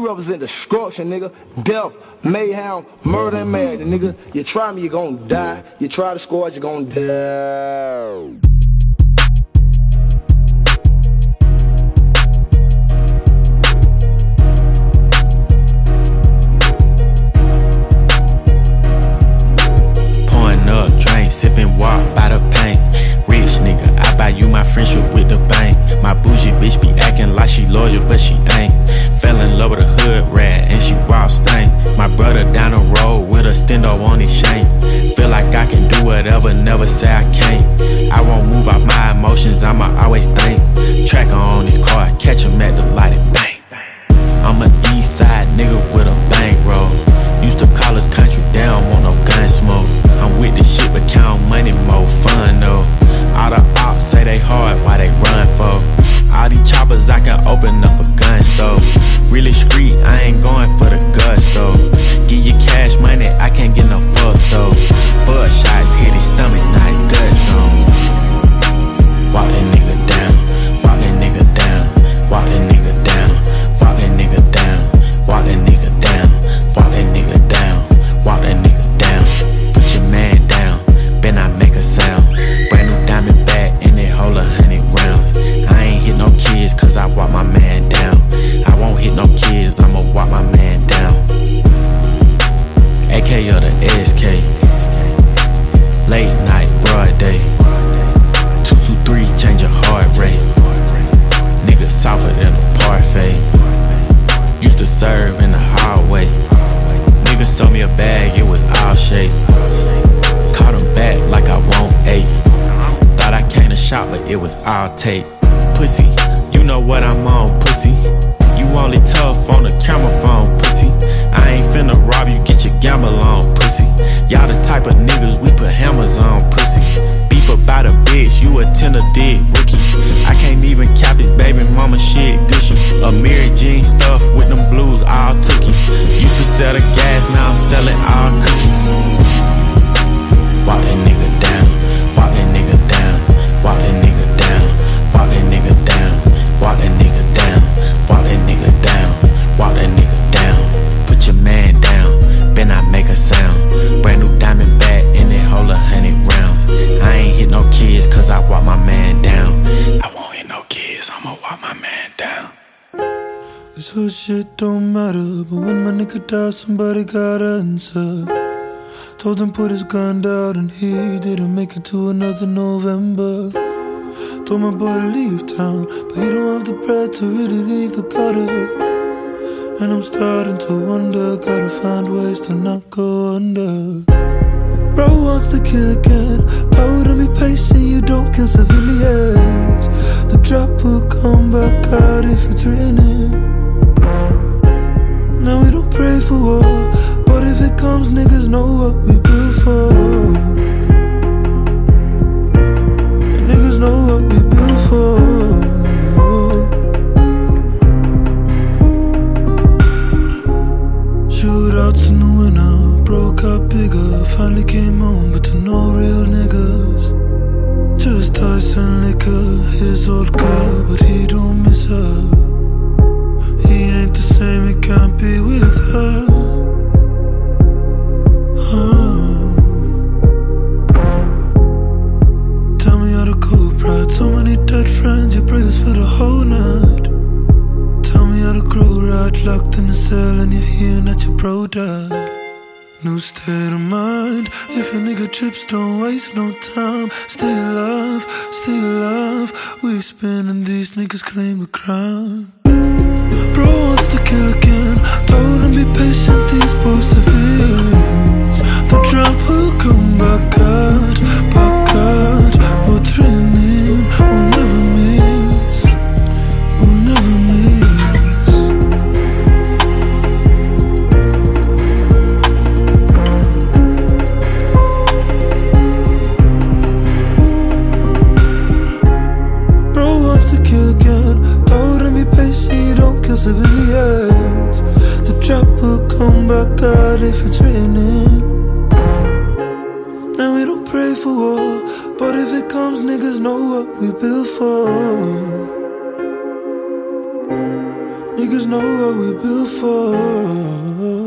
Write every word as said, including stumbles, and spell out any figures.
represent destruction, nigga. Death, mayhem, murder, and madness, nigga. You try me, you gon' die. You try to score, you gon' die. Sippin' walk by the paint. Rich nigga, I buy you my friendship with the bank. My bougie bitch be acting like she loyal, but she ain't. Fell in love with a hood rat and she raw stank. My brother down the road with a stendo on his chain. Feel like I can do whatever, never say I can't. I won't move off my emotions, I'ma always think. Tracker on this car, catch him at the light and bang. I'm a east side nigga with a bankroll. Used to call us country, they don't want no gun smoke. I'm with this shit, but count money, more fun though. All the ops say they hard, why they run for? All these choppers, I can open up a gun store. Really street, I ain't going for the gusto. Give you cash money, I can't get no fuck though. Bud shots hit his stomach, now his guts gone. Walk that nigga down, walk that nigga down, walk that nigga down, walk that nigga down, walk that nigga down, walk that nigga down, walk that nigga down. Put your man down, ben I make a sound. Brand new diamond bag and it hold a hundred rounds. I ain't hit no kids cause I walk my man down. I won't hit no kids, I'ma walk my man down. A K or the S K. Late night, broad day. two two three, change your heart rate. Nigga softer than a parfait. Used to serve in the hallway. Nigga sold me a bag, it was all shake. Caught him back like I won't eight. Thought I came to shop, but it was all take. Pussy, you know what I'm on, pussy. You only tough on the camera phone, pussy. I ain't finna rob you, get your gamble on, pussy. Y'all the type of niggas we put hammers on, pussy. Beef about a bitch, you a tender dick rookie. I can't even cap his baby mama shit, gushy. A Mary Jean stuff with them blues all tookie. Used to sell the gas, now I'm selling all cookie. Walk that nigga down, walk that nigga down, walk that nigga down, walk that nigga down, walk that nigga down, walk that nigga down, walk that nigga down. Put your man down, ben I make a sound. Brand new diamond bag and it hold a hundred rounds. I ain't hit no kids cause I walk my man down. I won't hit no kids, I'ma walk my man down. This whole shit don't matter, but when my nigga died, somebody gotta answer. Told him put his gun down and he didn't make it to another November. Told my boy to leave town, but he don't have the bread to really leave the gutter. And I'm starting to wonder, gotta find ways to not go under. Bro wants to kill again, told him be patient, you don't kill civilians. The drop will come back out if it's raining. Now we don't pray for war, but if it comes, niggas know what we built for. Niggas know what we built for. Shootouts in the winter, broke up bigger. Finally came home, but to no real niggas. Just ice and liquor, his old girl, but he don't miss her. He ain't the same, he can't be with her. uh. Tell me how to cope, right? So many dead friends, your prayers for the whole night. Tell me how to grow right, locked in a cell and you're hearing that your bro died. New state of mind, if a nigga trips, don't waste no time. Stay alive, stay alive. We spinning, these niggas claim the crown. Bro wants to kill again, told him be patient, these poor civilians. The drop will come back out, back out. We're training, we'll never miss, we'll never miss. Bro wants to kill again, told him be patient, don't kill civilians. The trap will come back out if it's raining. Now we don't pray for war, but if it comes, niggas know what we built for. Niggas niggas know what we built for.